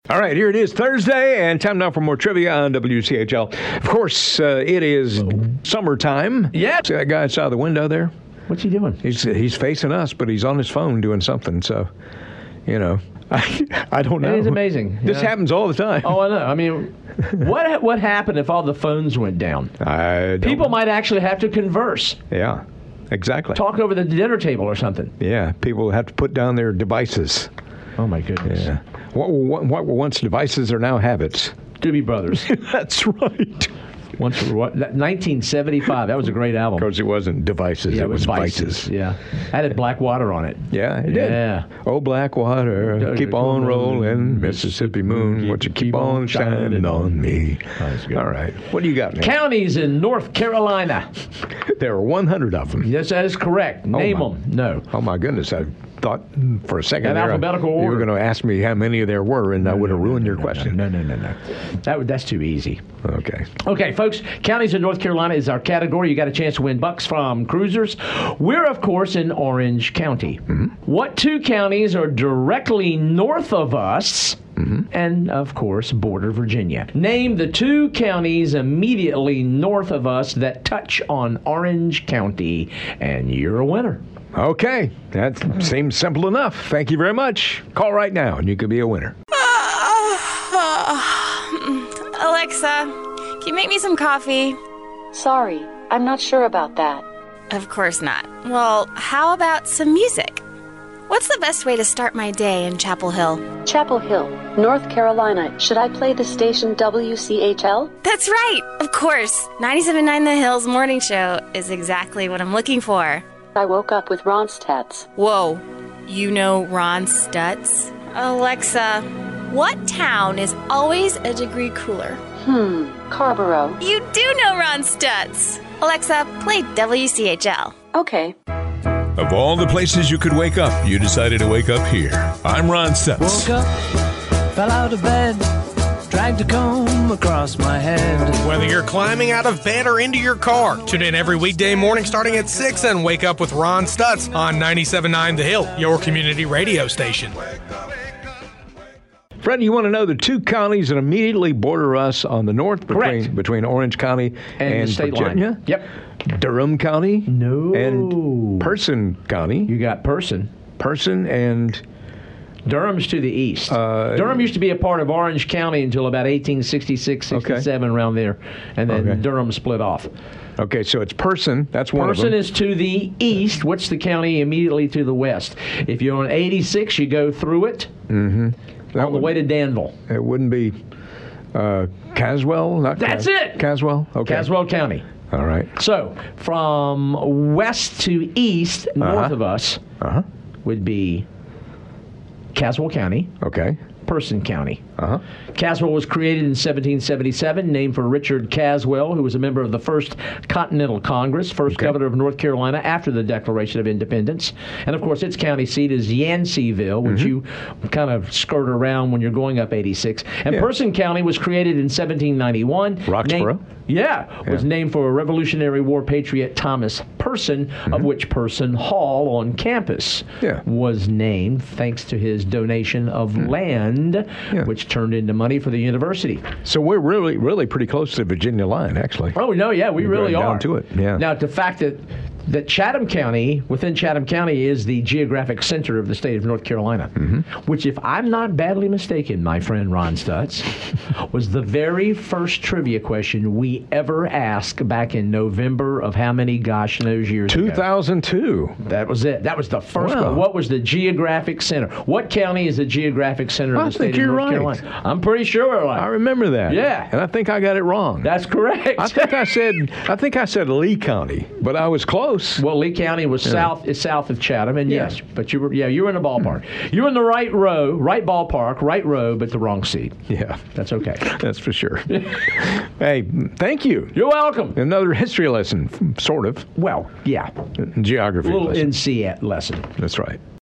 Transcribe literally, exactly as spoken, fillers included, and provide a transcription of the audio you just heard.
All right, here it is, Thursday, and time now for more trivia on W C H L. Of course, uh, it is summertime. Yeah. See that guy outside the window there? What's he doing? He's he's facing us, but he's on his phone doing something. So, you know, I, I don't know. It is amazing. This yeah. happens all the time. Oh, I know. I mean, what what happened if all the phones went down? I don't People know. might actually have to converse, Yeah, exactly. talk over the dinner table or something. Yeah, people have to put down their devices. Oh my goodness. Yeah. What, what, what were once devices are now habits. Doobie Brothers. That's right. Once what? that- nineteen seventy-five. That was a great album. Because it wasn't devices, Yeah, it was vices. Yeah, that had Black Water on it. Yeah, it did. Yeah. Oh, black water, keep on rolling, Mississippi moon, won't you keep on shining on me? That's good. All right. What do you got, man? Counties in North Carolina. There are one hundred of them. Yes, that is correct. Name my- them. No. Oh, my goodness. I thought for a second In there, alphabetical you were order. going to ask me how many there were, and I would have ruined your question. No, no, no, no. That would, that's too easy. Okay. Okay, folks, counties in North Carolina is our category. You got a chance to win bucks from Cruisers. We're, of course, in Orange County. Mm-hmm. What two counties are directly north of us Mm-hmm. and, of course, border Virginia? Name the two counties immediately north of us that touch on Orange County, and you're a winner. Okay. That seems simple enough. Thank you very much. Call right now, and you could be a winner. Alexa, can you make me some coffee? Sorry, I'm not sure about that. Of course not. Well, how about some music? What's the best way to start my day in Chapel Hill? Chapel Hill, North Carolina. Should I play the station W C H L? That's right, of course. ninety-seven point nine The Hills Morning Show is exactly what I'm looking for. I woke up with Ronstadts. Whoa, you know Ron Stutz? Alexa, what town is always a degree cooler? Hmm, Carborough. You do know Ron Stutz. Alexa, play W C H L. Okay. Of all the places you could wake up, you decided to wake up here. I'm Ron Stutz. Woke up, fell out of bed, dragged a comb across my head. Whether you're climbing out of bed or into your car, tune in every weekday morning starting at six and wake up with Ron Stutz on ninety-seven point nine The Hill, your community radio station. Fred, you want to know the two counties that immediately border us on the north between Correct. between Orange County And and, the state Virginia? line. Yep. Durham County? No. And Person County? You got Person. Person and Durham's to the east. Uh, Durham used to be a part of Orange County until about eighteen sixty-six, sixty-seven, around there. And then Okay. Durham split off. okay, so it's Person. That's one Person of them. is to the east. What's the county immediately to the west? If you're on eighty-six, you go through it Mm-hmm. That on the would- way to Danville. It wouldn't be uh, Caswell? Not That's Cas- it! Caswell? Okay. Caswell County. All right. So from west to east, north Uh-huh. of us, Uh-huh. would be Caswell County, Okay. Person County. Uh-huh. Caswell was created in seventeen seventy-seven, named for Richard Caswell, who was a member of the First Continental Congress, first Okay. governor of North Carolina after the Declaration of Independence. And, of course, its county seat is Yanceyville, which you kind of skirt around when you're going up eighty-six. And Mm-hmm. Yeah. Person County was created in seventeen ninety-one. Roxborough? Named- yeah, was Yeah. named for Revolutionary War patriot Thomas Person, of which Person Hall on campus Mm-hmm. Yeah. was named thanks to his donation of land, Yeah. which turned into money for the university. So we're really, really pretty close to the Virginia line, actually. Oh, no, yeah, we You're really going down are. to it, yeah. Now, the fact that that Chatham County, within Chatham County, is the geographic center of the state of North Carolina, Mm-hmm. which, if I'm not badly mistaken, my friend Ron Stutz, was the very first trivia question we ever asked back in November of how many gosh knows years ago. two thousand two. That was it. That was the first Wow. one. What was the geographic center? What county is the geographic center of I the think state of you're North right. Carolina? I'm pretty sure we're I right. remember that. Yeah. And I think I got it wrong. That's correct. I think I said I think I said Lee County, but I was close. Well, Lee County was south is south of Chatham, and Yeah. yes, but you were yeah you were in the ballpark. You were in the right row, right ballpark, right row, but the wrong seat. Yeah, That's okay. that's for sure. Hey, thank you. You're welcome. Another history lesson, sort of. Well, yeah, Geography a little lesson. N C lesson. That's right.